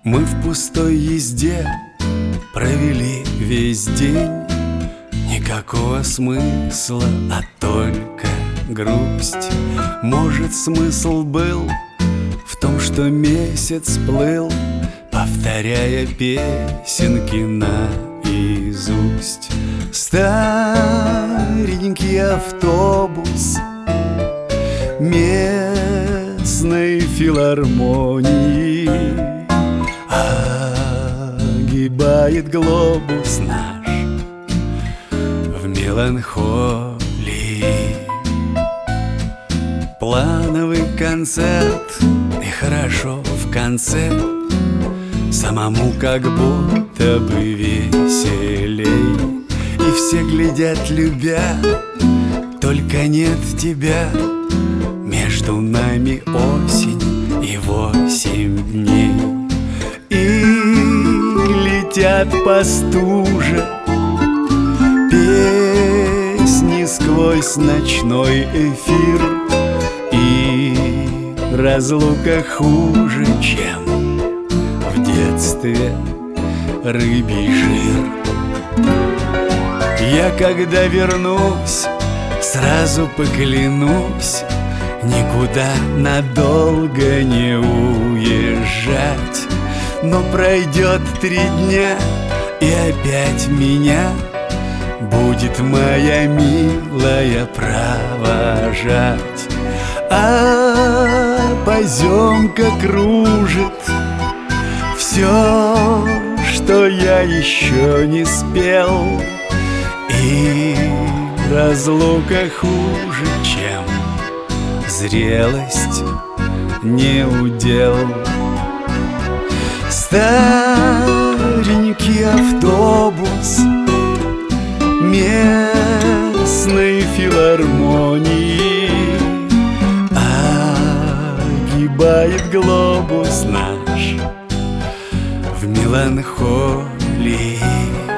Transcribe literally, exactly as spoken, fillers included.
Мы в пустой езде провели весь день. Никакого смысла, а только грусть. Может, смысл был в том, что месяц плыл, повторяя песенки наизусть. Старенький автобус местной филармонии огибает глобус наш в меланхолии. Плановый концерт, и хорошо в конце самому как будто бы веселей. И все глядят, любя, только нет тебя. Между нами осень и восемь дней. И летят по стуже песни сквозь ночной эфир. И разлука хуже, чем в детстве рыбий жир. Я когда вернусь, сразу поклянусь никуда надолго не уезжать. Но пройдет три дня, и опять меня будет моя милая провожать. А поземка кружит все, что я еще не спел. И разлука хуже, чем зрелость не удел. Старенький автобус местной филармонии огибает глобус наш в меланхолии.